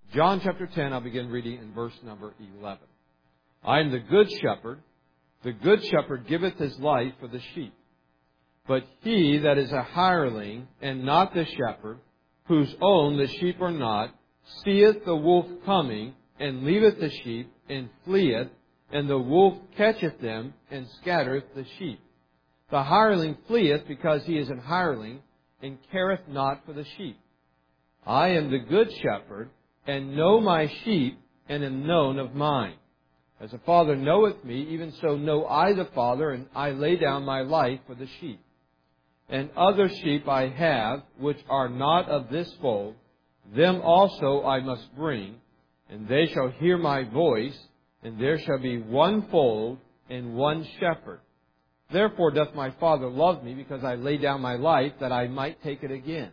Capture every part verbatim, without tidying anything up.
John chapter ten, I'll begin reading in verse number eleven. I am the good shepherd. The good shepherd giveth his life for the sheep. But he that is a hireling, and not the shepherd, whose own the sheep are not, seeth the wolf coming, and leaveth the sheep, and fleeth, and the wolf catcheth them, and scattereth the sheep. The hireling fleeth, because he is an hireling, and careth not for the sheep. I am the good shepherd, and know my sheep, and am known of mine. As the Father knoweth me, even so know I the Father, and I lay down my life for the sheep. And other sheep I have, which are not of this fold, them also I must bring, and they shall hear my voice, and there shall be one fold and one shepherd. Therefore doth my Father love me, because I lay down my life, that I might take it again.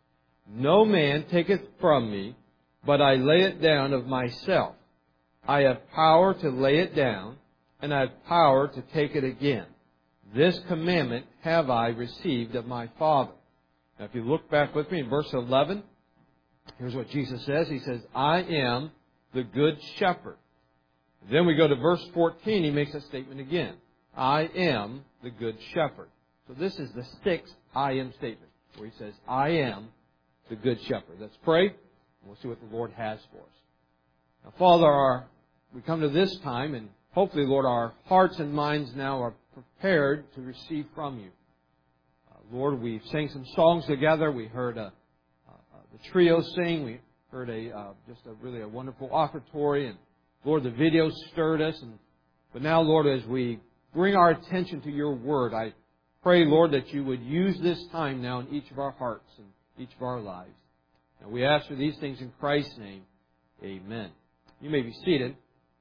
No man taketh from me, but I lay it down of myself. I have power to lay it down, and I have power to take it again. This commandment have I received of my Father. Now, if you look back with me in verse eleven, here's what Jesus says. He says, I am the good shepherd. Then we go to verse fourteen. He makes a statement again. I am the good shepherd. So this is the sixth I am statement, where he says, I am the good shepherd. Let's pray, and we'll see what the Lord has for us. Now, Father, our, we come to this time, and hopefully, Lord, our hearts and minds now are prepared to receive from you. Uh, Lord, we sang some songs together. We heard a, uh, the trio sing. We heard a uh, just a really a wonderful offertory. And Lord, the video stirred us. And but now, Lord, as we bring our attention to your word, I pray, Lord, that you would use this time now in each of our hearts and each of our lives. And we ask for these things in Christ's name. Amen. You may be seated.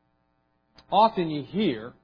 Often you hear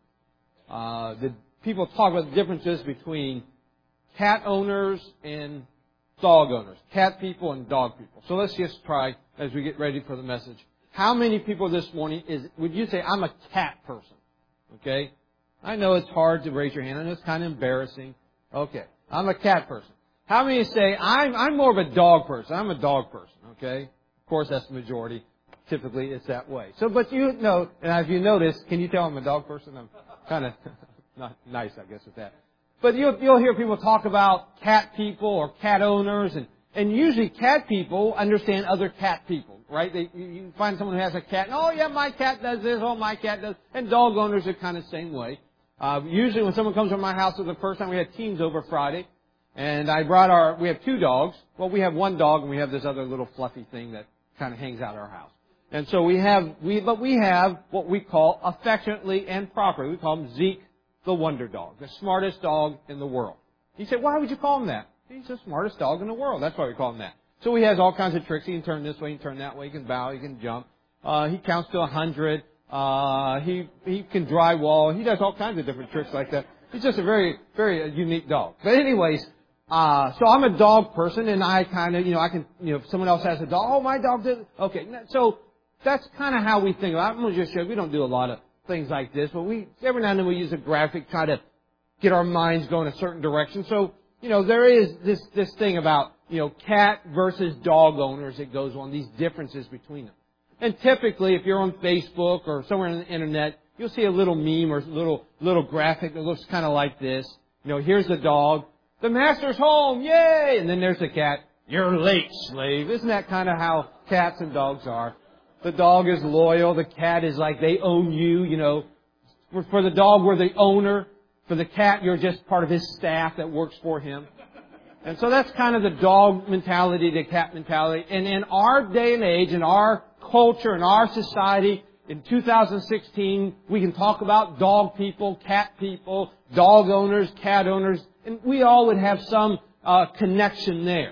uh, the people talk about the differences between cat owners and dog owners. Cat people and dog people. So let's just try, as we get ready for the message. How many people this morning is would you say, I'm a cat person? Okay? I know it's hard to raise your hand. I know it's kind of embarrassing. Okay. I'm a cat person. How many say, I'm, I'm more of a dog person? I'm a dog person. Okay? Of course, that's the majority. Typically, it's that way. So, but you know, and as you notice, can you tell I'm a dog person? I'm kind of not nice, I guess, with that. But you'll, you'll hear people talk about cat people or cat owners, and, and usually cat people understand other cat people, right? They, you, you find someone who has a cat, and, oh yeah, my cat does this, oh my cat does, and dog owners are kind of the same way. Uh, usually when someone comes to my house for the first time, we had teams over Friday, and I brought our, we have two dogs. Well, we have one dog, and we have this other little fluffy thing that kind of hangs out at our house. And so we have, we, but we have what we call affectionately and properly, we call him Zeke the Wonder Dog, the smartest dog in the world. You say, why would you call him that? He's the smartest dog in the world. That's why we call him that. So he has all kinds of tricks. He can turn this way, he can turn that way, he can bow, he can jump. Uh, he counts to a hundred. Uh, he, he can drywall. He does all kinds of different tricks like that. He's just a very, very unique dog. But anyways, uh, so I'm a dog person, and I kind of, you know, I can, you know, if someone else has a dog, oh, my dog did, okay. So, that's kind of how we think about it. I'm going to just show you, we don't do a lot of things like this, but we, every now and then we use a graphic, try to get our minds going a certain direction. So, you know, there is this, this thing about, you know, cat versus dog owners that goes on, these differences between them. And typically, if you're on Facebook or somewhere on the internet, you'll see a little meme or a little, little graphic that looks kind of like this. You know, here's the dog. The master's home. Yay! And then there's the cat. You're late, slave. Isn't that kind of how cats and dogs are? The dog is loyal. The cat is like they own you, you know. For, for the dog, we're the owner. For the cat, you're just part of his staff that works for him. And so that's kind of the dog mentality, the cat mentality. And in our day and age, in our culture, in our society, in two thousand sixteen, we can talk about dog people, cat people, dog owners, cat owners, and we all would have some uh, connection there.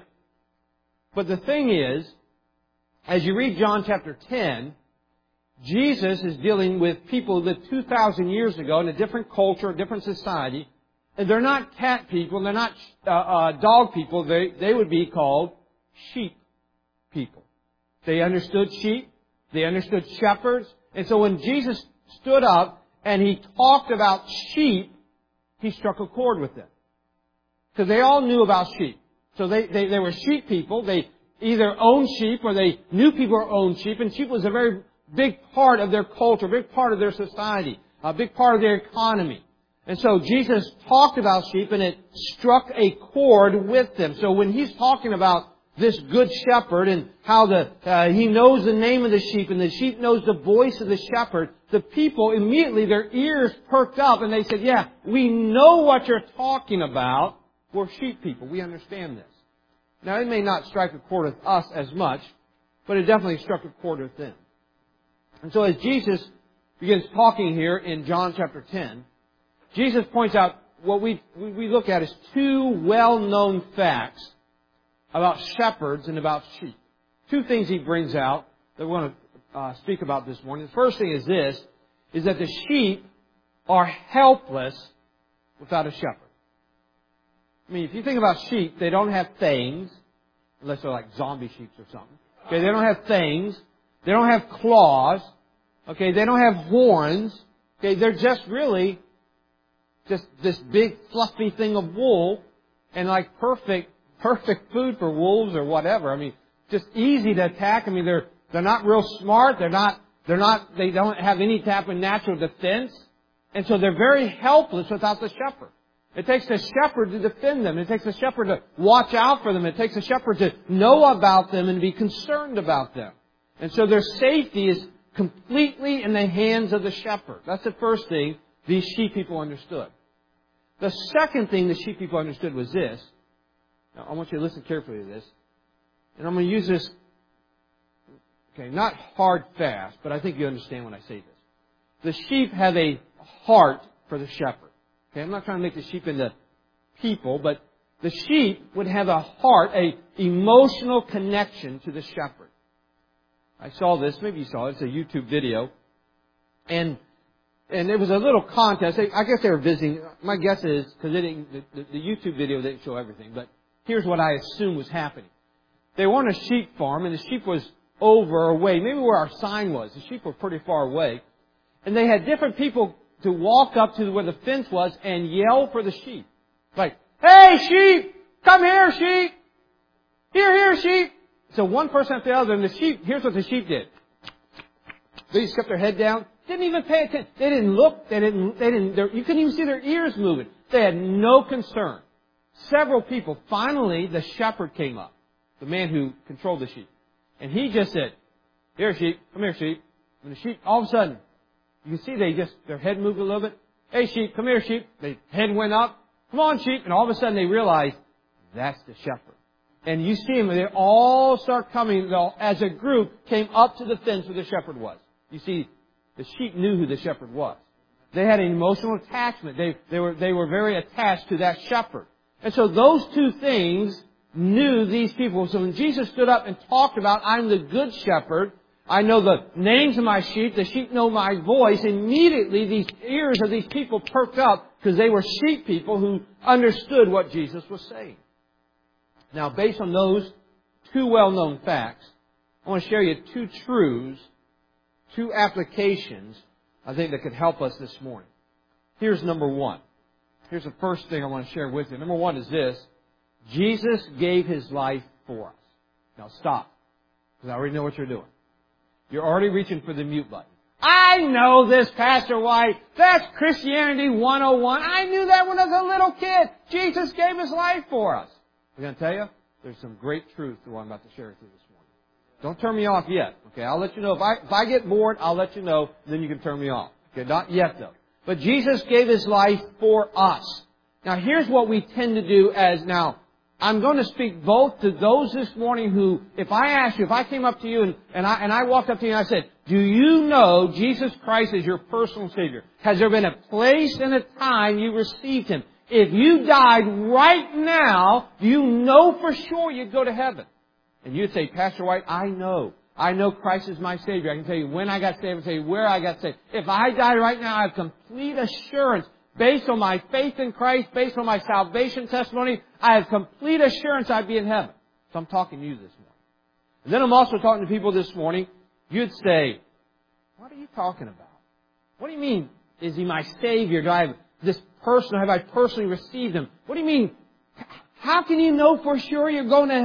But the thing is, as you read John chapter ten, Jesus is dealing with people that two thousand years ago in a different culture, a different society. And they're not cat people, they're not uh, uh, dog people. They, they would be called sheep people. They understood sheep. They understood shepherds. And so when Jesus stood up and He talked about sheep, He struck a chord with them. Because they all knew about sheep. So they, they, they were sheep people. They either owned sheep or they knew people who owned sheep, and sheep was a very big part of their culture, a big part of their society, a big part of their economy. And so Jesus talked about sheep, and it struck a chord with them. So when He's talking about this good shepherd and how the uh, He knows the name of the sheep and the sheep knows the voice of the shepherd, the people immediately, their ears perked up and they said, yeah, we know what you're talking about. We're sheep people. We understand this. Now, it may not strike a chord with us as much, but it definitely struck a chord with them. And so as Jesus begins talking here in John chapter ten, Jesus points out what we, we look at as two well-known facts about shepherds and about sheep. Two things He brings out that we want to uh, speak about this morning. The first thing is this, is that the sheep are helpless without a shepherd. I mean, if you think about sheep, they don't have fangs, unless they're like zombie sheep or something. Okay, they don't have fangs. They don't have claws. Okay, they don't have horns. Okay, they're just really just this big fluffy thing of wool and like perfect, perfect food for wolves or whatever. I mean, just easy to attack. I mean, they're, they're not real smart. They're not, they're not, they don't have any type of natural defense. And so they're very helpless without the shepherd. It takes a shepherd to defend them. It takes a shepherd to watch out for them. It takes a shepherd to know about them and be concerned about them. And so their safety is completely in the hands of the shepherd. That's the first thing these sheep people understood. The second thing the sheep people understood was this. Now, I want you to listen carefully to this. And I'm going to use this, okay, not hard, fast, but I think you understand when I say this. The sheep have a heart for the shepherd. Okay, I'm not trying to make the sheep into people, but the sheep would have a heart, a emotional connection to the shepherd. I saw this, maybe you saw it, it's a YouTube video. And and it was a little contest. I guess they were visiting. My guess is, because the, the, the YouTube video didn't show everything, but here's what I assume was happening. They were on a sheep farm, and the sheep was over or away, maybe where our sign was. The sheep were pretty far away. And they had different people to walk up to where the fence was and yell for the sheep. Like, hey, sheep! Come here, sheep! Here, here, sheep! So one person after the other, and the sheep, here's what the sheep did. They just kept their head down. Didn't even pay attention. They didn't look. They didn't, they didn't, you couldn't even see their ears moving. They had no concern. Several people, finally, the shepherd came up. The man who controlled the sheep. And he just said, here, sheep. Come here, sheep. And the sheep, all of a sudden, you can see they just, their head moved a little bit. Hey, sheep, come here, sheep. Their head went up. Come on, sheep. And all of a sudden they realized, that's the shepherd. And you see them, they all start coming, as a group, came up to the fence where the shepherd was. You see, the sheep knew who the shepherd was. They had an emotional attachment. They, they were, they were very attached to that shepherd. And so those two things knew these people. So when Jesus stood up and talked about, I'm the good shepherd, I know the names of my sheep, the sheep know my voice, immediately these ears of these people perked up because they were sheep people who understood what Jesus was saying. Now, based on those two well-known facts, I want to share you two truths, two applications, I think, that could help us this morning. Here's number one. Here's the first thing I want to share with you. Number one is this. Jesus gave His life for us. Now stop, because I already know what you're doing. You're already reaching for the mute button. I know this, Pastor White. That's Christianity one oh one. I knew that when I was a little kid. Jesus gave His life for us. I'm going to tell you, there's some great truth to what I'm about to share with you this morning. Don't turn me off yet. Okay, I'll let you know. If I, if I get bored, I'll let you know. Then you can turn me off. Okay, not yet though. But Jesus gave His life for us. Now here's what we tend to do as now. I'm going to speak both to those this morning who, if I asked you, if I came up to you and, and I and I walked up to you and I said, do you know Jesus Christ is your personal Savior? Has there been a place and a time you received Him? If you died right now, do you know for sure you'd go to heaven? And you'd say, Pastor White, I know. I know Christ is my Savior. I can tell you when I got saved. I can tell you where I got saved. If I die right now, I have complete assurance. Based on my faith in Christ, based on my salvation testimony, I have complete assurance I'd be in heaven. So I'm talking to you this morning. And then I'm also talking to people this morning. You'd say, what are you talking about? What do you mean, is He my Savior? Do I have this person? Have I personally received Him? What do you mean? How can you know for sure you're going to heaven?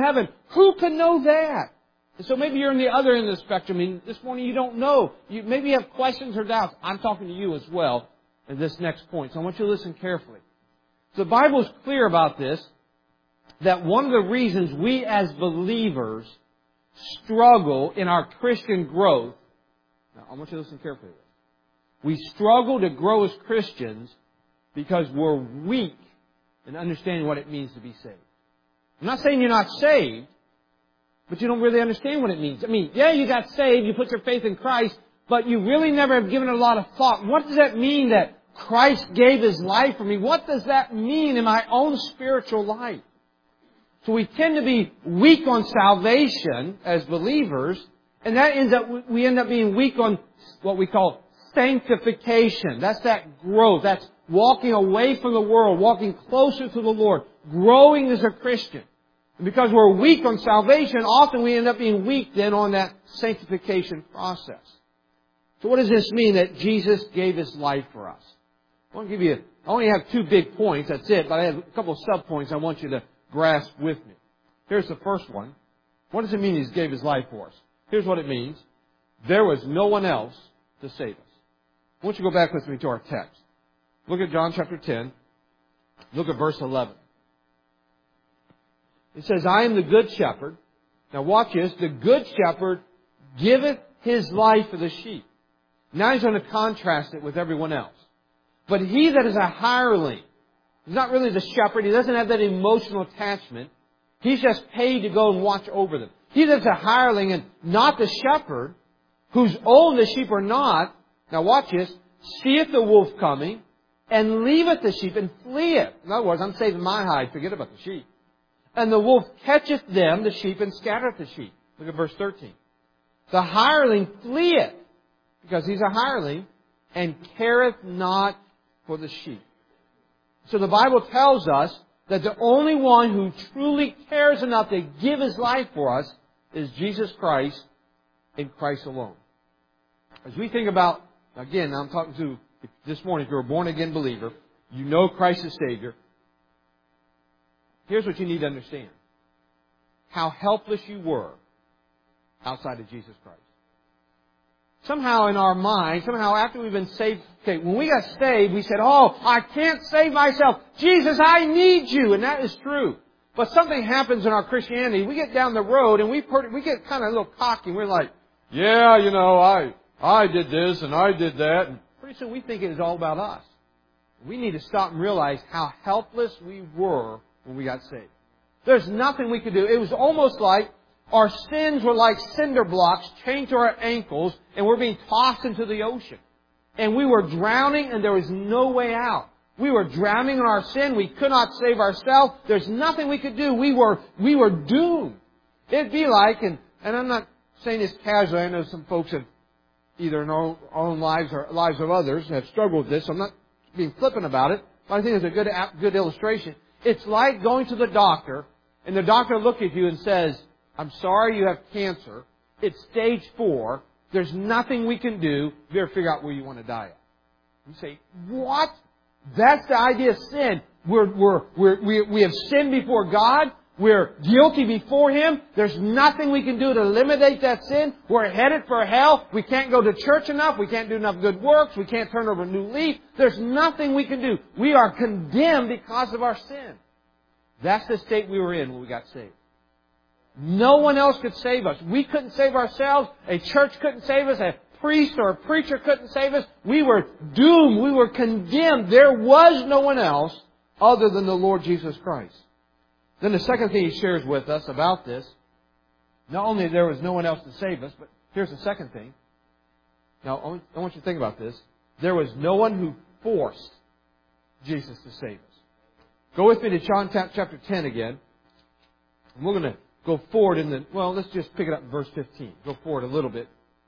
Who can know that? And so maybe you're on the other end of the spectrum. I mean, this morning you don't know. You maybe you have questions or doubts. I'm talking to you as well in this next point. So I want you to listen carefully. So the Bible is clear about this, that one of the reasons we as believers struggle in our Christian growth. Now, I want you to listen carefully to this. We struggle to grow as Christians because we're weak in understanding what it means to be saved. I'm not saying you're not saved, but you don't really understand what it means. I mean, yeah, you got saved, you put your faith in Christ, but you really never have given it a lot of thought. What does that mean that Christ gave His life for me? What does that mean in my own spiritual life? So we tend to be weak on salvation as believers, and that ends up, we end up being weak on what we call sanctification. That's that growth. That's walking away from the world, walking closer to the Lord, growing as a Christian. And because we're weak on salvation, often we end up being weak then on that sanctification process. So what does this mean that Jesus gave His life for us? I want to give you, I only have two big points, that's it, but I have a couple of sub-points I want you to grasp with me. Here's the first one. What does it mean He gave His life for us? Here's what it means. There was no one else to save us. I want you to go back with me to our text. Look at John chapter ten. Look at verse eleven. It says, I am the good shepherd. Now watch this. The good shepherd giveth his life for the sheep. Now He's going to contrast it with everyone else. But he that is a hireling, he's not really the shepherd. He doesn't have that emotional attachment. He's just paid to go and watch over them. He that's a hireling and not the shepherd, whose own the sheep are not, now watch this, seeth the wolf coming, and leaveth the sheep, and fleeth. In other words, I'm saving my hide, forget about the sheep. And the wolf catcheth them, the sheep, and scattereth the sheep. Look at verse thirteen. The hireling fleeth, because he's a hireling, and careth not for the sheep. So the Bible tells us that the only one who truly cares enough to give His life for us is Jesus Christ and Christ alone. As we think about, again, I'm talking to this morning, if you're a born-again believer, you know Christ is Savior. Here's what you need to understand. How helpless you were outside of Jesus Christ. Somehow in our mind, somehow after we've been saved, okay, when we got saved, we said, oh, I can't save myself. Jesus, I need you. And that is true. But something happens in our Christianity. We get down the road and we we get kind of a little cocky. We're like, yeah, you know, I I did this and I did that. And pretty soon we think it is all about us. We need to stop and realize how helpless we were when we got saved. There's nothing we could do. It was almost like our sins were like cinder blocks chained to our ankles and we're being tossed into the ocean. And we were drowning and there was no way out. We were drowning in our sin. We could not save ourselves. There's nothing we could do. We were, we were doomed. It'd be like, and, and I'm not saying this casually. I know some folks have either in our own, our own lives or lives of others have struggled with this. So I'm not being flippant about it. But I think it's a good, good illustration. It's like going to the doctor and the doctor looks at you and says, I'm sorry you have cancer. It's stage four. There's nothing we can do. You better figure out where you want to die at. You say, what? That's the idea of sin. We're, we're, we're, we, we have sinned before God. We're guilty before Him. There's nothing we can do to eliminate that sin. We're headed for hell. We can't go to church enough. We can't do enough good works. We can't turn over a new leaf. There's nothing we can do. We are condemned because of our sin. That's the state we were in when we got saved. No one else could save us. We couldn't save ourselves. A church couldn't save us. A priest or a preacher couldn't save us. We were doomed. We were condemned. There was no one else other than the Lord Jesus Christ. Then the second thing He shares with us about this, not only there was no one else to save us, but here's the second thing. Now, I want you to think about this. There was no one who forced Jesus to save us. Go with me to John chapter ten again. And we're going to go forward in the, well, let's just pick it up in verse fifteen. Go forward a little bit.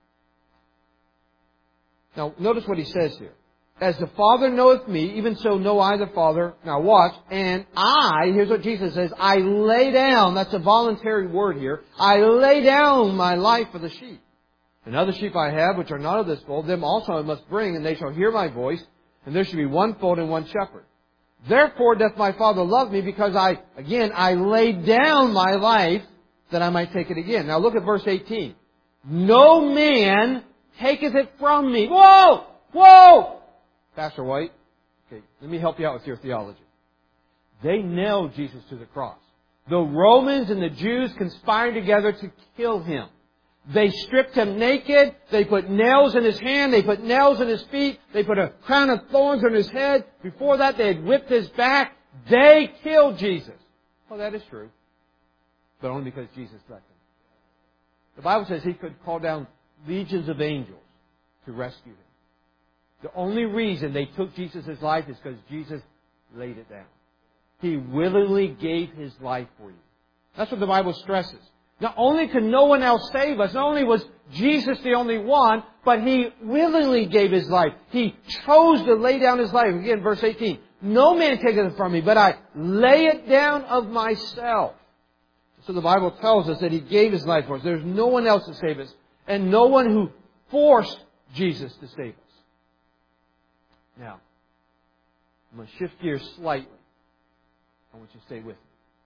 Now, notice what He says here. As the Father knoweth me, even so know I the Father. Now watch. And I, here's what Jesus says, I lay down, that's a voluntary word here, I lay down my life for the sheep. And other sheep I have, which are not of this fold, them also I must bring, and they shall hear my voice, and there shall be one fold and one shepherd. Therefore doth my Father love me, because I, again, I lay down my life that I might take it again. Now look at verse eighteen. No man taketh it from me. Whoa! Whoa! Pastor White, okay, let me help you out with your theology. They nailed Jesus to the cross. The Romans and the Jews conspired together to kill Him. They stripped Him naked. They put nails in His hand. They put nails in His feet. They put a crown of thorns on His head. Before that, they had whipped His back. They killed Jesus. Well, that is true. But only because Jesus let them. The Bible says He could call down legions of angels to rescue Him. The only reason they took Jesus' life is because Jesus laid it down. He willingly gave His life for you. That's what the Bible stresses. Not only could no one else save us, not only was Jesus the only one, but He willingly gave His life. He chose to lay down His life. Again, verse eighteen. No man taketh it from me, but I lay it down of myself. So the Bible tells us that He gave His life for us. There's no one else to save us. And no one who forced Jesus to save us. Now, I'm going to shift gears slightly. I want you to stay with me.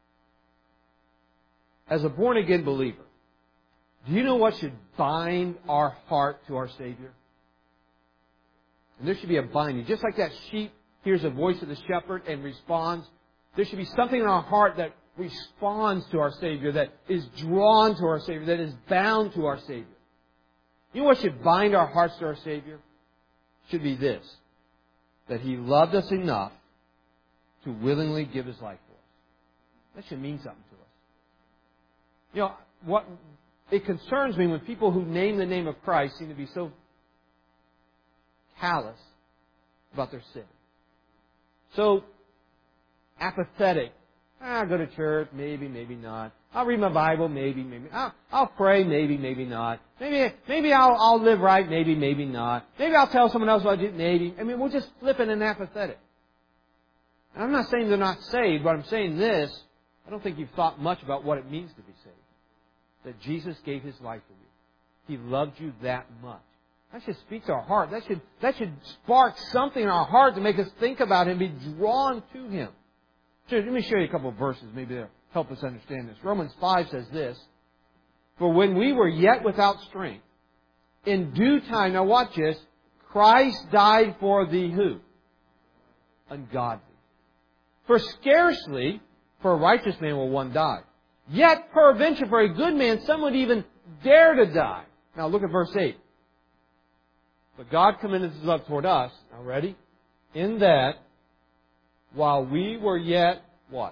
As a born-again believer, do you know what should bind our heart to our Savior? And there should be a binding. Just like that sheep hears the voice of the shepherd and responds, there should be something in our heart that responds to our Savior, that is drawn to our Savior, that is bound to our Savior. You know what should bind our hearts to our Savior? It should be this, that He loved us enough to willingly give His life for us. That should mean something to us. You know, what it concerns me when people who name the name of Christ seem to be so callous about their sin. So apathetic. Ah, I'll go to church, maybe, maybe not. I'll read my Bible, maybe, maybe. I'll, I'll pray, maybe, maybe not. Maybe, maybe I'll, I'll live right, maybe, maybe not. Maybe I'll tell someone else about it, maybe. I mean, we're just flippant and apathetic. And I'm not saying they're not saved, but I'm saying this. I don't think you've thought much about what it means to be saved. That Jesus gave His life for you. He loved you that much. That should speak to our heart. That should, that should spark something in our heart to make us think about Him, be drawn to Him. So let me show you a couple of verses. Maybe they'll help us understand this. Romans five says this. For when we were yet without strength, in due time, now watch this, Christ died for the who? Ungodly. For scarcely for a righteous man will one die. Yet peradventure for a good man some would even dare to die. Now look at verse eight. But God commended His love toward us. Now ready? In that, while we were yet, what?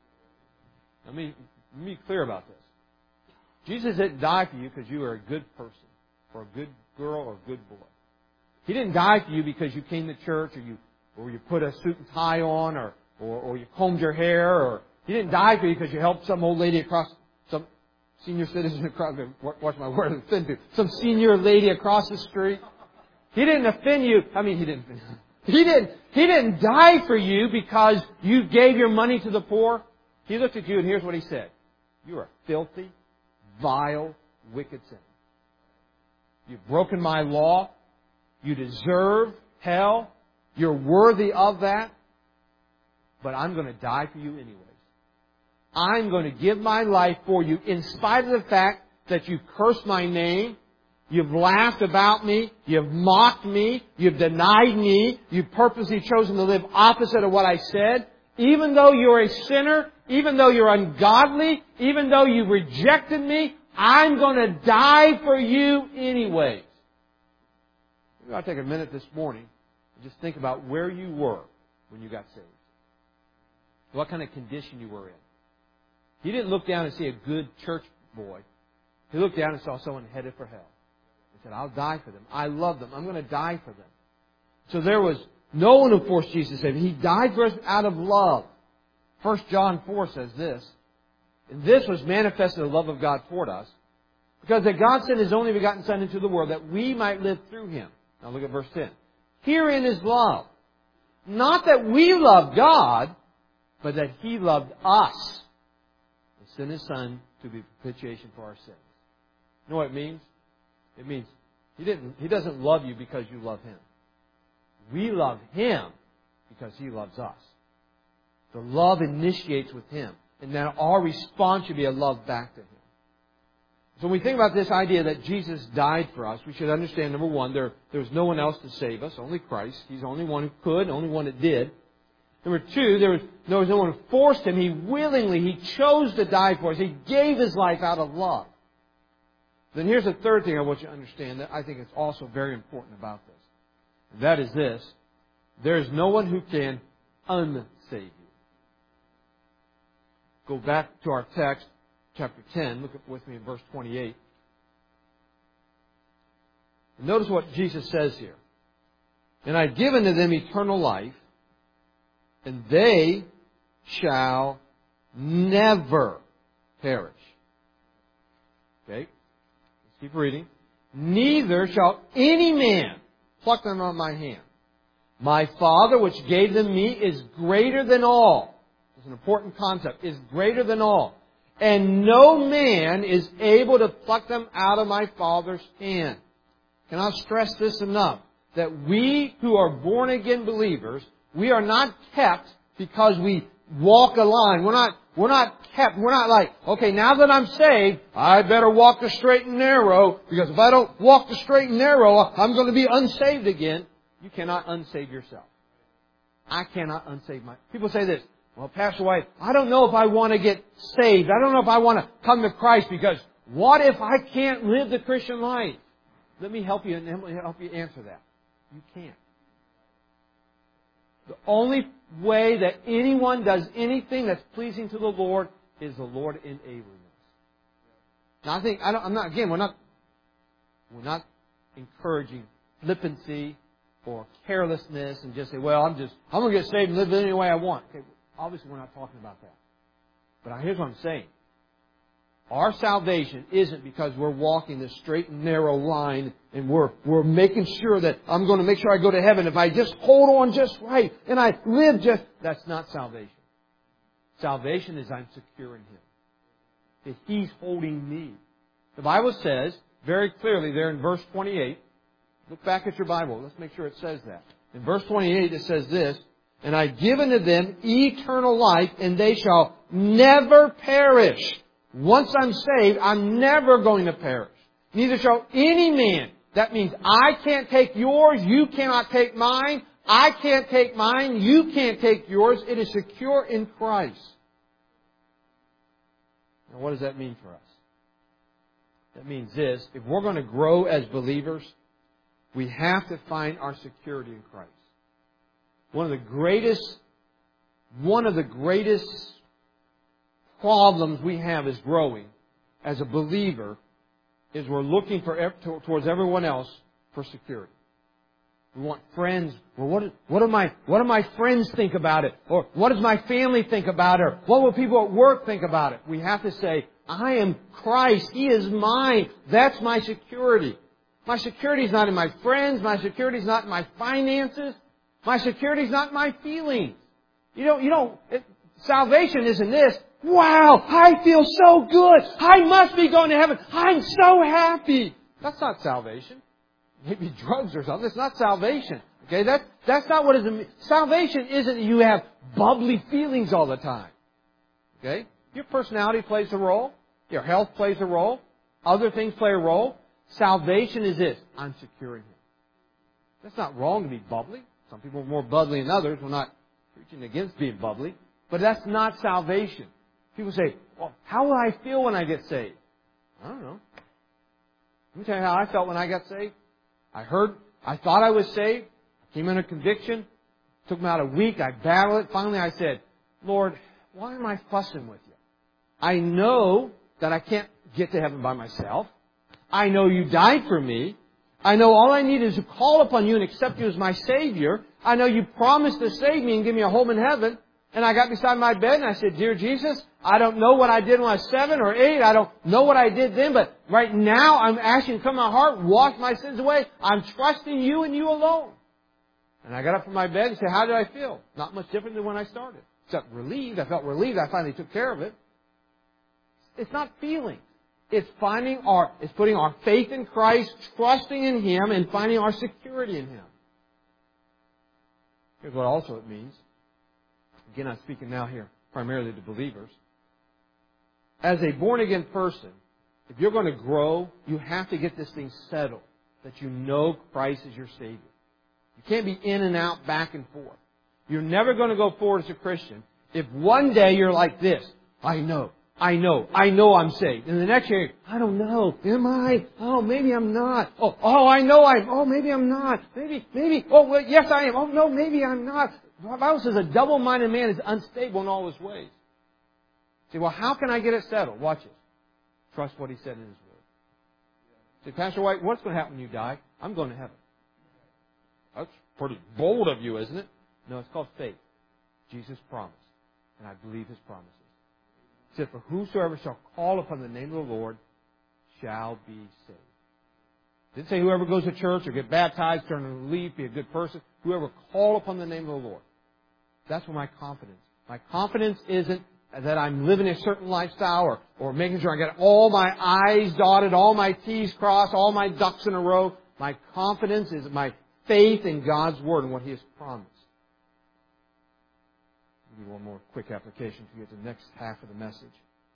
Let me, let me be clear about this. Jesus didn't die for you because you were a good person, or a good girl, or a good boy. He didn't die for you because you came to church, or you, or you put a suit and tie on, or, or, or you combed your hair, or He didn't die for you because you helped some old lady across, some senior citizen across, watch my word, offend people, some senior lady across the street. He didn't offend you. I mean, He didn't offend you. He didn't, he didn't die for you because you gave your money to the poor. He looked at you and here's what He said. You are filthy, vile, wicked sinner. You've broken my law. You deserve hell. You're worthy of that. But I'm going to die for you anyways. I'm going to give my life for you in spite of the fact that you cursed my name. You've laughed about me. You've mocked me. You've denied me. You've purposely chosen to live opposite of what I said. Even though you're a sinner, even though you're ungodly, even though you've rejected me, I'm going to die for you anyways. Maybe I'll take a minute this morning and just think about where you were when you got saved. What kind of condition you were in. He didn't look down and see a good church boy. He looked down and saw someone headed for hell. He said, I'll die for them. I love them. I'm going to die for them. So there was no one who forced Jesus to save. He died for us out of love. First John four says this. And this was manifested the love of God toward us, because that God sent His only begotten Son into the world that we might live through Him. Now look at verse ten. Herein is love. Not that we love God, but that He loved us and sent His Son to be propitiation for our sins. You know what it means? It means He didn't. He doesn't love you because you love Him. We love Him because He loves us. The love initiates with Him. And then our response should be a love back to Him. So when we think about this idea that Jesus died for us, we should understand, number one, there, there's no one else to save us, only Christ. He's the only one who could, the only one that did. Number two, there was, there was no one who forced Him. He willingly, He chose to die for us. He gave His life out of love. Then here's the third thing I want you to understand that I think is also very important about this. And that is this. There is no one who can unsave you. Go back to our text, chapter ten. Look with me in verse twenty-eight. And notice what Jesus says here. And I've given to them eternal life, and they shall never perish. Okay? Let's keep reading. Neither shall any man pluck them out of my hand. My Father, which gave them me, is greater than all. It's an important concept. Is greater than all. And no man is able to pluck them out of my Father's hand. Cannot stress this enough. That we who are born again believers, we are not kept because we walk a line. We're not, we're not kept. We're not like, okay, now that I'm saved, I better walk the straight and narrow, because if I don't walk the straight and narrow, I'm going to be unsaved again. You cannot unsave yourself. I cannot unsave my... People say this, well, Pastor White, I don't know if I want to get saved. I don't know if I want to come to Christ, because what if I can't live the Christian life? Let me help you and help you answer that. You can't. The only way that anyone does anything that's pleasing to the Lord is the Lord enabling us. Now, I think I don't, I'm not. Again, we're not. We're not encouraging flippancy or carelessness and just say, "Well, I'm just. I'm going to get saved and live any way I want." Okay, obviously, we're not talking about that. But here's what I'm saying. Our salvation isn't because we're walking this straight and narrow line and we're, we're making sure that I'm going to make sure I go to heaven if I just hold on just right and I live just... That's not salvation. Salvation is I'm secure in Him. That He's holding me. The Bible says very clearly there in verse twenty-eight, look back at your Bible. Let's make sure it says that. In verse twenty-eight it says this, and I've given to them eternal life, and they shall never perish. Once I'm saved, I'm never going to perish. Neither shall any man. That means I can't take yours, you cannot take mine. I can't take mine, you can't take yours. It is secure in Christ. Now, what does that mean for us? That means this. If we're going to grow as believers, we have to find our security in Christ. One of the greatest, one of the greatest problems we have is growing as a believer is we're looking for towards everyone else for security. We want friends. Well, what, what do my what do my friends think about it? Or what does my family think about it? Or what will people at work think about it? We have to say, I am Christ. He is mine. That's my security. My security is not in my friends. My security is not in my finances. My security is not in my feelings. You know, you know, it, salvation isn't this. Wow, I feel so good. I must be going to heaven. I'm so happy. That's not salvation. Maybe drugs or something. It's not salvation. Okay, that, that's not what it is. Salvation isn't that you have bubbly feelings all the time. Okay? Your personality plays a role. Your health plays a role. Other things play a role. Salvation is this. I'm secure in Him. That's not wrong to be bubbly. Some people are more bubbly than others. We're not preaching against being bubbly. But that's not salvation. People say, well, how will I feel when I get saved? I don't know. Let me tell you how I felt when I got saved. I heard, I thought I was saved. I came under conviction. It took me about a week. I battled it. Finally, I said, Lord, why am I fussing with you? I know that I can't get to heaven by myself. I know You died for me. I know all I need is to call upon You and accept You as my Savior. I know You promised to save me and give me a home in heaven. And I got beside my bed and I said, Dear Jesus, I don't know what I did when I was seven or eight. I don't know what I did then, but right now I'm asking You to come to my heart, wash my sins away. I'm trusting You and You alone. And I got up from my bed and said, how did I feel? Not much different than when I started. Except relieved. I felt relieved. I finally took care of it. It's not feeling. It's finding our, it's putting our faith in Christ, trusting in Him, and finding our security in Him. Here's what also it means. Again, I'm speaking now here primarily to believers. As a born-again person, if you're going to grow, you have to get this thing settled, that you know Christ is your Savior. You can't be in and out, back and forth. You're never going to go forward as a Christian if one day you're like this, I know, I know, I know I'm saved. And the next year, I don't know, am I? Oh, maybe I'm not. Oh, oh, I know I'm, oh, maybe I'm not. Maybe, maybe, oh, well, yes I am. Oh, no, maybe I'm not. The Bible says a double-minded man is unstable in all his ways. See, well, how can I get it settled? Watch it. Trust what He said in His Word. See, Pastor White, what's going to happen when you die? I'm going to heaven. That's pretty bold of you, isn't it? No, it's called faith. Jesus promised. And I believe His promises. He said, for whosoever shall call upon the name of the Lord shall be saved. Didn't say whoever goes to church or get baptized, turn a leaf, be a good person. Whoever call upon the name of the Lord. That's where my confidence. My confidence isn't that I'm living a certain lifestyle or, or making sure I get all my I's dotted, all my T's crossed, all my ducks in a row. My confidence is my faith in God's Word and what He has promised. I'll give you one more quick application to get to the next half of the message.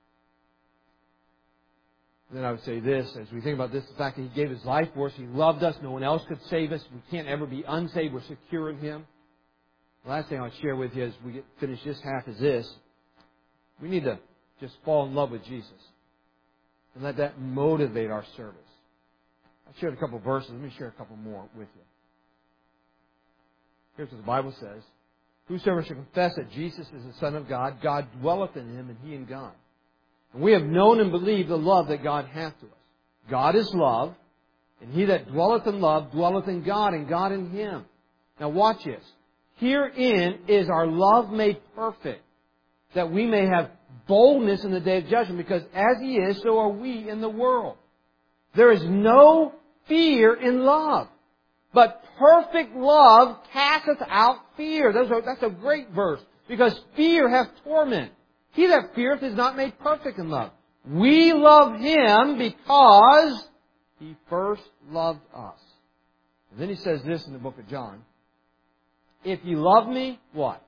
Then I would say this, as we think about this, the fact that He gave His life for us, He loved us, no one else could save us, we can't ever be unsaved, we're secure in Him. The last thing I'll share with you as we get finish this half is this. We need to just fall in love with Jesus and let that motivate our service. I shared a couple of verses, let me share a couple more with you. Here's what the Bible says. Whosoever shall confess that Jesus is the Son of God, God dwelleth in him, and he in God. And we have known and believed the love that God hath to us. God is love, and he that dwelleth in love dwelleth in God, and God in him. Now watch this. Herein is our love made perfect, that we may have boldness in the day of judgment, because as He is, so are we in the world. There is no fear in love, but perfect love casteth out fear. That's a, that's a great verse, because fear hath torment. He that feareth is not made perfect in love. We love Him because He first loved us. And then He says this in the book of John. If you love me, what?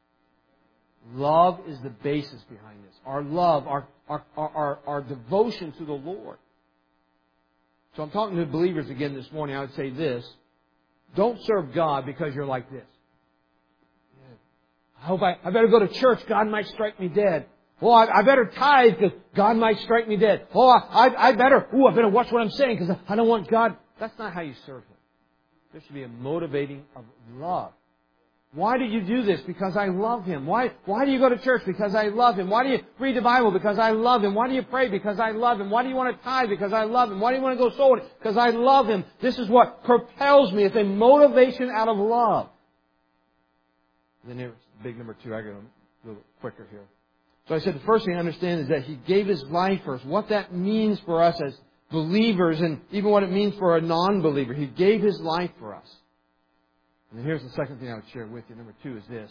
Love is the basis behind this. Our love, our, our, our, our devotion to the Lord. So I'm talking to believers again this morning. I would say this. Don't serve God because you're like this. I hope I, I better go to church. God might strike me dead. Oh, I, I better tithe because God might strike me dead. Oh, I, I better, ooh, I better watch what I'm saying because I don't want God. That's not how you serve Him. There should be a motivating of love. Why do you do this? Because I love Him. Why, why do you go to church? Because I love Him. Why do you read the Bible? Because I love Him. Why do you pray? Because I love Him. Why do you want to tithe? Because I love Him. Why do you want to go soul? Because I love Him. This is what propels me. It's a motivation out of love. Then here's big number two. I go a little quicker here. So I said the first thing I understand is that He gave His life for us. What that means for us as believers and even what it means for a non-believer. He gave His life for us. And here's the second thing I would share with you. Number two is this.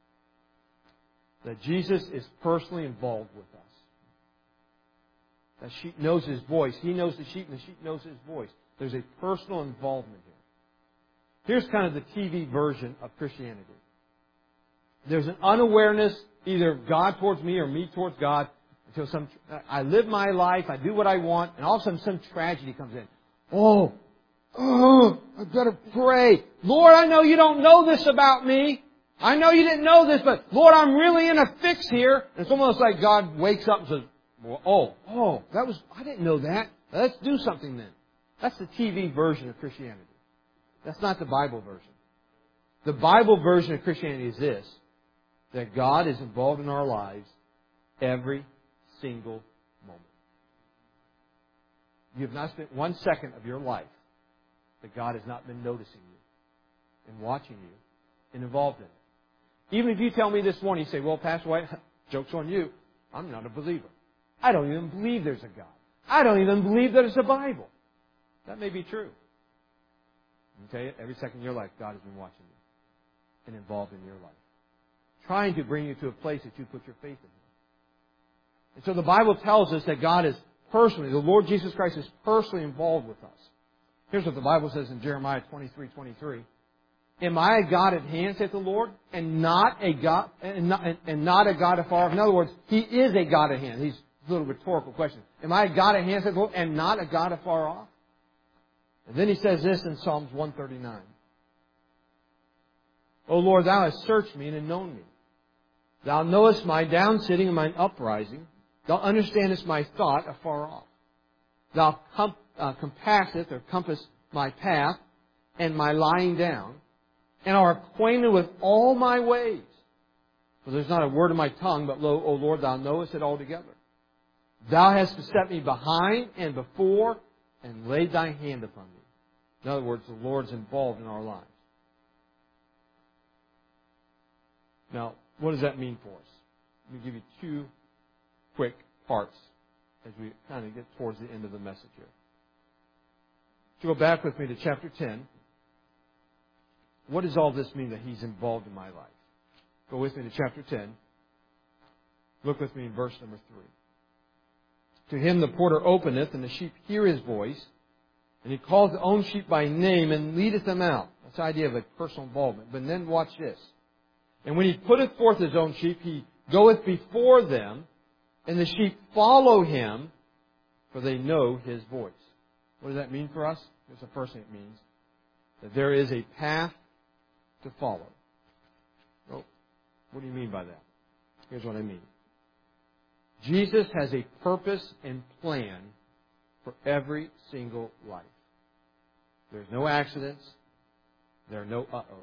That Jesus is personally involved with us. That sheep knows His voice. He knows the sheep and the sheep knows His voice. There's a personal involvement here. Here's kind of the T V version of Christianity. There's an unawareness either of God towards me or me towards God until some, I live my life, I do what I want, and all of a sudden some tragedy comes in. Oh, Oh, I better pray. Lord, I know you don't know this about me. I know you didn't know this, but Lord, I'm really in a fix here. And it's almost like God wakes up and says, well, oh, oh, that was, I didn't know that. Let's do something then. That's the T V version of Christianity. That's not the Bible version. The Bible version of Christianity is this, that God is involved in our lives every single moment. You have not spent one second of your life that God has not been noticing you and watching you and involved in it. Even if you tell me this morning, you say, well, Pastor White, joke's on you. I'm not a believer. I don't even believe there's a God. I don't even believe there's a Bible. That may be true. I tell you, every second of your life, God has been watching you and involved in your life, trying to bring you to a place that you put your faith in Him. And so the Bible tells us that God is personally, the Lord Jesus Christ is personally involved with us. Here's what the Bible says in Jeremiah twenty-three twenty-three. Am I a God at hand, saith the Lord, and not a God and not, and not a God afar off? In other words, He is a God at hand. He's a little rhetorical question. Am I a God at hand, said the Lord, and not a God afar off? And then He says this in Psalms one thirty-nine. O Lord, Thou hast searched me and have known me. Thou knowest my downsitting and mine uprising. Thou understandest my thought afar off. Thou com- uh, compasseth or compass my path and my lying down, and art acquainted with all my ways. For there's not a word of my tongue, but lo, O Lord, Thou knowest it altogether. Thou hast set me behind and before, and laid Thy hand upon me. In other words, the Lord's involved in our lives. Now, what does that mean for us? Let me give you two quick parts as we kind of get towards the end of the message here. To go back with me to chapter ten, what does all this mean that He's involved in my life? Go with me to chapter ten. Look with me in verse number three. To him the porter openeth, and the sheep hear his voice, and he calls his own sheep by name, and leadeth them out. That's the idea of a personal involvement. But then watch this. And when he putteth forth his own sheep, he goeth before them, and the sheep follow him, for they know his voice. What does that mean for us? Here's the first thing it means. That there is a path to follow. Oh, what do you mean by that? Here's what I mean. Jesus has a purpose and plan for every single life. There's no accidents. There are no uh-ohs.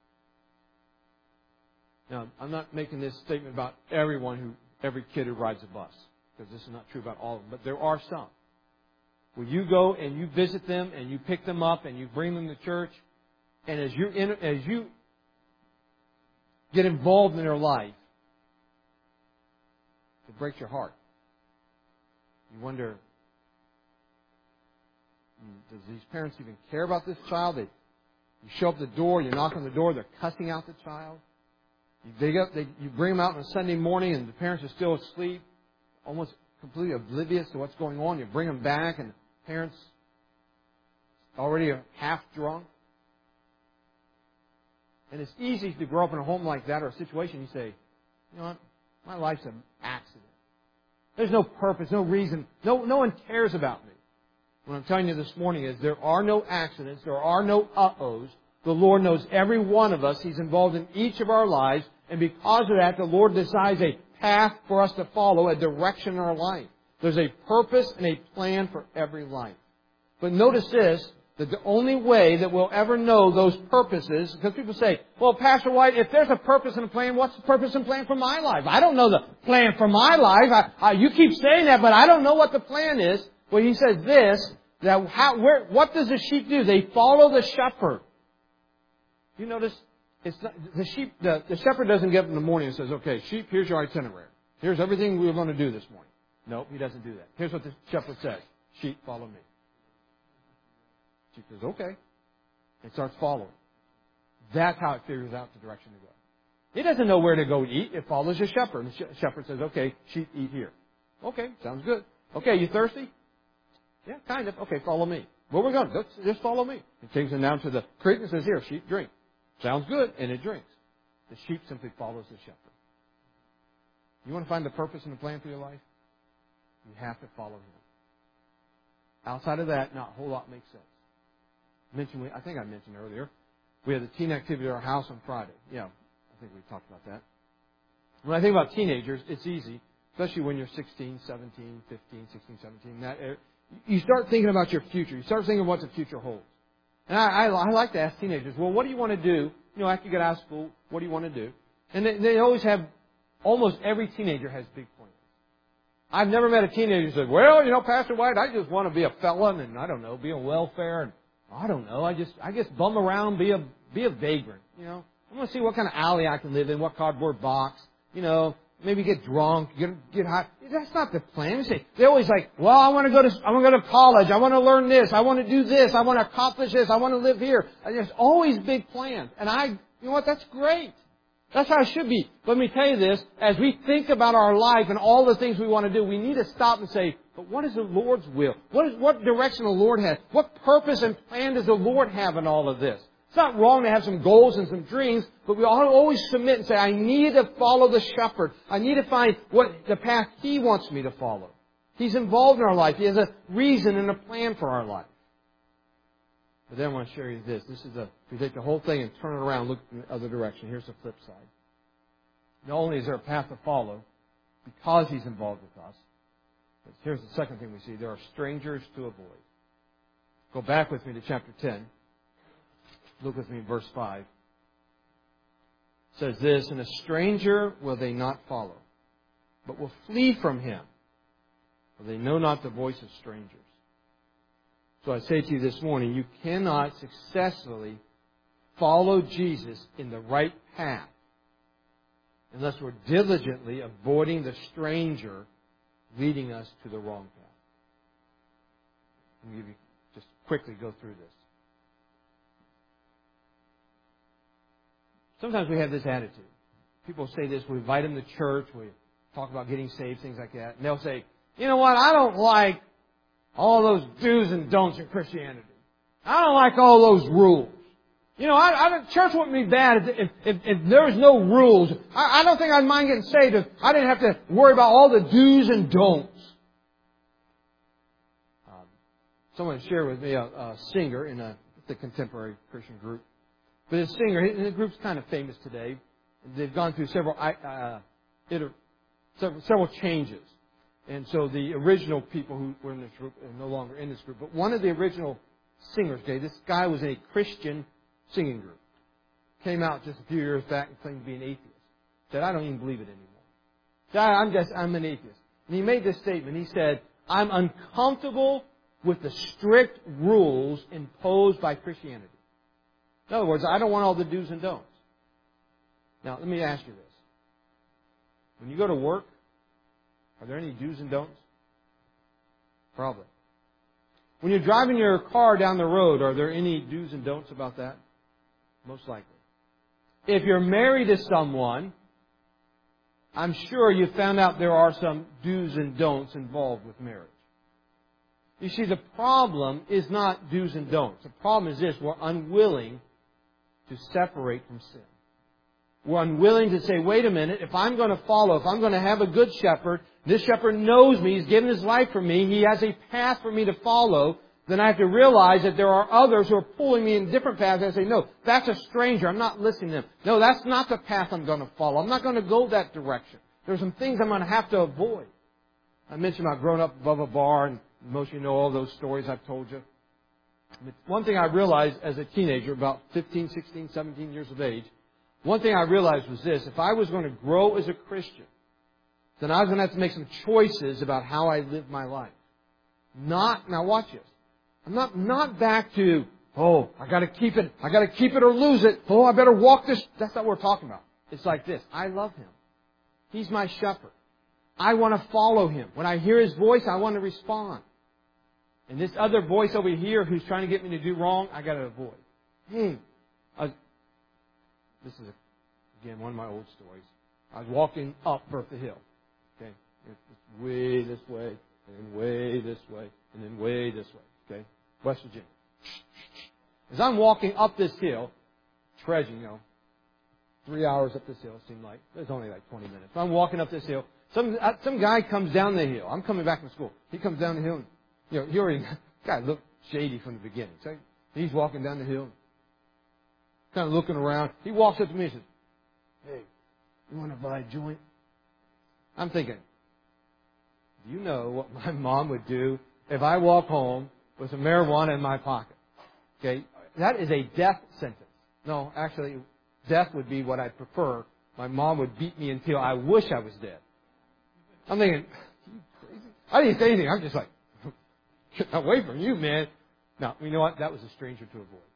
Now, I'm not making this statement about everyone who, every kid who rides a bus, because this is not true about all of them, but there are some. When you go and you visit them and you pick them up and you bring them to church, and as you as you get involved in their life, it breaks your heart. You wonder, does these parents even care about this child? They, you show up at the door, you knock on the door, they're cussing out the child. You, they get, they, you bring them out on a Sunday morning and the parents are still asleep, almost completely oblivious to what's going on. You bring them back and the parents already are half drunk. And it's easy to grow up in a home like that or a situation you say, you know what, my life's an accident. There's no purpose, no reason. No, no one cares about me. What I'm telling you this morning is there are no accidents. There are no uh-ohs. The Lord knows every one of us. He's involved in each of our lives. And because of that, the Lord decides a path for us to follow, a direction in our life. There's a purpose and a plan for every life. But notice this, that the only way that we'll ever know those purposes, because people say, well, Pastor White, if there's a purpose and a plan, what's the purpose and plan for my life? I don't know the plan for my life. I, I, you keep saying that, but I don't know what the plan is. Well, he says this, that how, where, what does the sheep do? They follow the shepherd. You notice, it's not, the sheep, the, the shepherd doesn't get up in the morning and says, okay, sheep, here's your itinerary. Here's everything we're going to do this morning. No, he doesn't do that. Here's what the shepherd says. Sheep, follow me. Sheep says, okay. And starts following. That's how it figures out the direction to go. It doesn't know where to go eat. It follows the shepherd. The shepherd says, okay, sheep, eat here. Okay, sounds good. Okay, you thirsty? Yeah, kind of. Okay, follow me. Where we going? Just, just follow me. He takes them down to the creek and says, here, sheep, drink. Sounds good, and it drinks. The sheep simply follows the shepherd. You want to find the purpose and the plan for your life? You have to follow him. Outside of that, not a whole lot makes sense. Mentioned, I think I mentioned earlier, we had the teen activity at our house on Friday. Yeah, I think we talked about that. When I think about teenagers, it's easy, especially when you're sixteen, seventeen, fifteen, sixteen, seventeen. That, you start thinking about your future. You start thinking what the future holds. And I, I, I like to ask teenagers, well, what do you want to do? You know, after you get out of school, what do you want to do? And they, they always have, almost every teenager has big plans. I've never met a teenager who said, well, you know, Pastor White, I just want to be a felon and, I don't know, be on welfare and, I don't know, I just, I just bum around, be a, be a vagrant, you know. I want to see what kind of alley I can live in, what cardboard box, you know, maybe get drunk, get, get high. That's not the plan. Say, they're always like, well, I want to go to, I want to go to college, I want to learn this, I want to do this, I want to accomplish this, I want to live here. And there's always big plans. And I, you know what, that's great. That's how it should be. But let me tell you this, as we think about our life and all the things we want to do, we need to stop and say, but what is the Lord's will? What is, what direction the Lord has? What purpose and plan does the Lord have in all of this? It's not wrong to have some goals and some dreams, but we ought to always submit and say, I need to follow the shepherd. I need to find what the path he wants me to follow. He's involved in our life. He has a reason and a plan for our life. But then I want to share you this. This is a, if you take the whole thing and turn it around, look in the other direction. Here's the flip side. Not only is there a path to follow because He's involved with us, but here's the second thing we see. There are strangers to avoid. Go back with me to chapter ten. Look with me in verse five. It says this, "And a stranger will they not follow, but will flee from him, for they know not the voice of strangers." So I say to you this morning, you cannot successfully follow Jesus in the right path unless we're diligently avoiding the stranger leading us to the wrong path. Let me give you, just quickly go through this. Sometimes we have this attitude. People say this, we invite them to church, we talk about getting saved, things like that, and they'll say, "You know what, I don't like all those do's and don'ts in Christianity. I don't like all those rules. You know, I, I, church wouldn't be bad if, if, if there was no rules. I, I don't think I'd mind getting saved if I didn't have to worry about all the do's and don'ts." Um, someone shared with me a, a singer in a the contemporary Christian group. But this singer, the group's kind of famous today. They've gone through several uh, iter, several, several changes. And so the original people who were in this group are no longer in this group. But one of the original singers, okay, this guy was in a Christian singing group. Came out just a few years back and claimed to be an atheist. Said, "I don't even believe it anymore." Said, "I'm just, I'm an atheist." And he made this statement. He said, "I'm uncomfortable with the strict rules imposed by Christianity." In other words, I don't want all the do's and don'ts. Now, let me ask you this. When you go to work, are there any do's and don'ts? Probably. When you're driving your car down the road, are there any do's and don'ts about that? Most likely. If you're married to someone, I'm sure you found out there are some do's and don'ts involved with marriage. You see, the problem is not do's and don'ts. The problem is this: we're unwilling to separate from sin. We're unwilling to say, wait a minute, if I'm going to follow, if I'm going to have a good shepherd, this shepherd knows me, He's given His life for me, He has a path for me to follow, then I have to realize that there are others who are pulling me in different paths. And I say, no, that's a stranger. I'm not listening to them. No, that's not the path I'm going to follow. I'm not going to go that direction. There's some things I'm going to have to avoid. I mentioned about growing up above a bar, and most of you know all those stories I've told you. One thing I realized as a teenager, about fifteen, sixteen, seventeen years of age, one thing I realized was this: if I was going to grow as a Christian, then I was going to have to make some choices about how I live my life. Not, now watch this. I'm not, not back to, oh, I got to keep it, I got to keep it or lose it. Oh, I better walk this. That's not what we're talking about. It's like this. I love Him. He's my shepherd. I want to follow Him. When I hear His voice, I want to respond. And this other voice over here who's trying to get me to do wrong, I got to avoid. Hey, I was, this is, a, again, one of my old stories. I was walking up Bertha Hill. Okay, it's way this way, and then way this way, and then way this way. Okay, West Virginia. As I'm walking up this hill, trudging, you know, three hours up this hill, it seemed like. It was only like twenty minutes. So I'm walking up this hill. Some some guy comes down the hill. I'm coming back from school. He comes down the hill, and you know, he already guy looked shady from the beginning. So he's walking down the hill, kind of looking around. He walks up to me and says, "Hey, you want to buy a joint?" I'm thinking, do you know what my mom would do if I walk home with some marijuana in my pocket? Okay, that is a death sentence. No, actually, death would be what I prefer. My mom would beat me until I wish I was dead. I'm thinking, are you crazy? I didn't say anything. I'm just like, get away from you, man. Now, you know what? That was a stranger to avoid.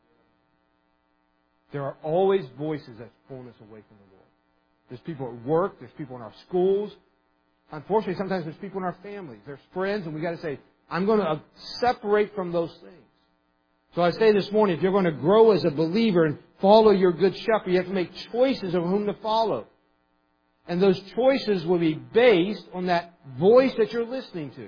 There are always voices that pull us away from the Lord. There's people at work. There's people in our schools. Unfortunately, sometimes there's people in our families. There's friends, and we got to say, I'm going to separate from those things. So I say this morning, if you're going to grow as a believer and follow your good shepherd, you have to make choices of whom to follow. And those choices will be based on that voice that you're listening to.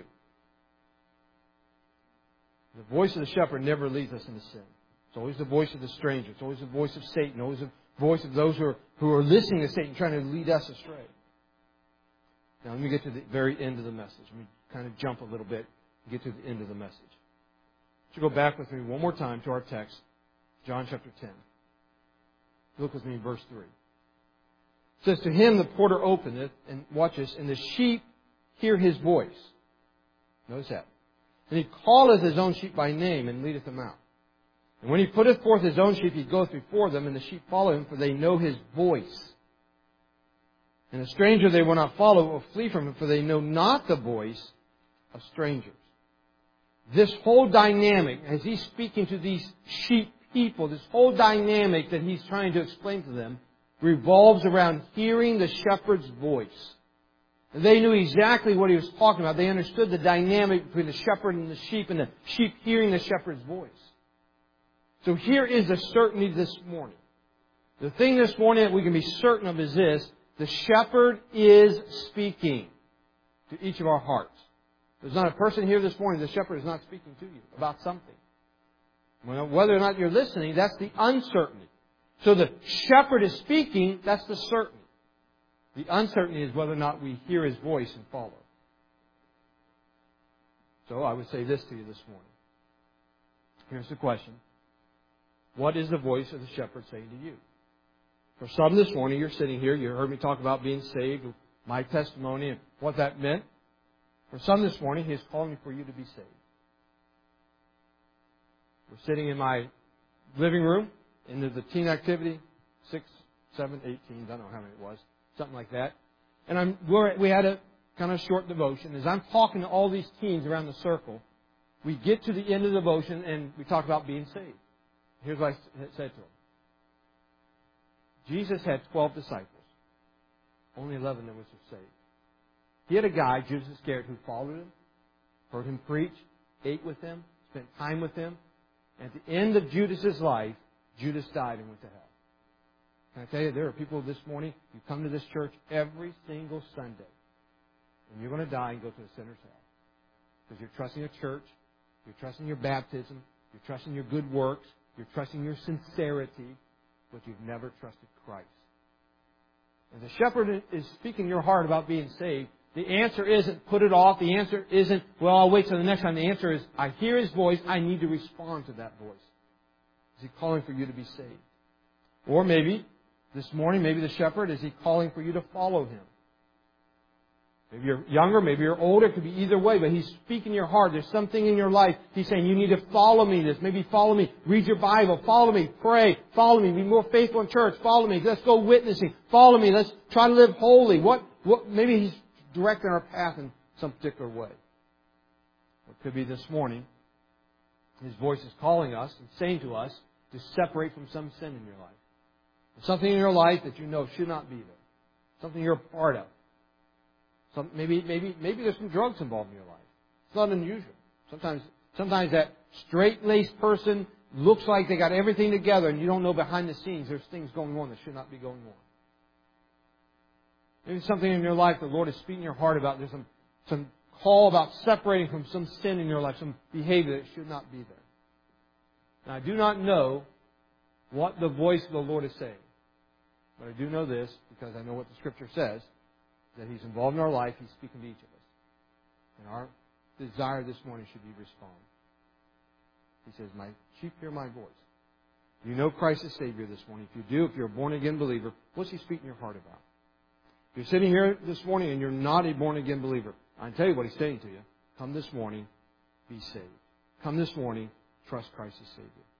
The voice of the shepherd never leads us into sin. It's always the voice of the stranger. It's always the voice of Satan. Always the voice of those who are, who are listening to Satan, trying to lead us astray. Now let me get to the very end of the message. Let me kind of jump a little bit and get to the end of the message. So go back with me one more time to our text, John chapter ten. Look with me in verse three. It says, to him the porter openeth, and watch this, and the sheep hear his voice. Notice that. And he calleth his own sheep by name and leadeth them out. And when he putteth forth his own sheep, he goeth before them, and the sheep follow him, for they know his voice. And a stranger they will not follow, or flee from him, for they know not the voice of strangers. This whole dynamic, as he's speaking to these sheep people, this whole dynamic that he's trying to explain to them, revolves around hearing the shepherd's voice. And they knew exactly what he was talking about. They understood the dynamic between the shepherd and the sheep, and the sheep hearing the shepherd's voice. So here is the certainty this morning. The thing this morning that we can be certain of is this: the shepherd is speaking to each of our hearts. There's not a person here this morning, the shepherd is not speaking to you about something. Well, whether or not you're listening, that's the uncertainty. So the shepherd is speaking, that's the certainty. The uncertainty is whether or not we hear his voice and follow. So I would say this to you this morning. Here's the question. What is the voice of the shepherd saying to you? For some this morning, you're sitting here, you heard me talk about being saved, my testimony and what that meant. For some this morning, He is calling for you to be saved. We're sitting in my living room, into the teen activity, six, seven, eight teens, I don't know how many it was, something like that. And I'm, we're, we had a kind of short devotion. As I'm talking to all these teens around the circle, we get to the end of the devotion and we talk about being saved. Here's what I said to them. Jesus had twelve disciples. Only eleven of them was saved. He had a guy, Judas Iscariot, who followed him, heard him preach, ate with him, spent time with him. And at the end of Judas's life, Judas died and went to hell. Can I tell you, there are people this morning, you come to this church every single Sunday, and you're going to die and go to a sinner's hell. Because you're trusting a church, you're trusting your baptism, you're trusting your good works, you're trusting your sincerity, but you've never trusted Christ. And the shepherd is speaking in your heart about being saved. The answer isn't put it off. The answer isn't, well, I'll wait till the next time. The answer is, I hear His voice. I need to respond to that voice. Is He calling for you to be saved? Or maybe, this morning, maybe the shepherd, is He calling for you to follow Him? Maybe you're younger, maybe you're older. It could be either way, but He's speaking in your heart. There's something in your life. He's saying, you need to follow me. This. Maybe follow me. Read your Bible. Follow me. Pray. Follow me. Be more faithful in church. Follow me. Let's go witnessing. Follow me. Let's try to live holy. What? What? Maybe He's directing our path in some particular way. It could be this morning, His voice is calling us and saying to us to separate from some sin in your life. There's something in your life that you know should not be there. Something you're a part of. Some, maybe, maybe, maybe there's some drugs involved in your life. It's not unusual. Sometimes, sometimes that straight-laced person looks like they got everything together, and you don't know behind the scenes there's things going on that should not be going on. Maybe something in your life the Lord is speaking in your heart about. There's some, some call about separating from some sin in your life, some behavior that should not be there. Now, I do not know what the voice of the Lord is saying. But I do know this, because I know what the Scripture says, that He's involved in our life. He's speaking to each of us. And our desire this morning should be respond. He says, my sheep hear my voice. You know Christ as Savior this morning. If you do, if you're a born-again believer, what's He speaking in your heart about? If you're sitting here this morning and you're not a born-again believer, I can tell you what He's saying to you. Come this morning, be saved. Come this morning, trust Christ as Savior.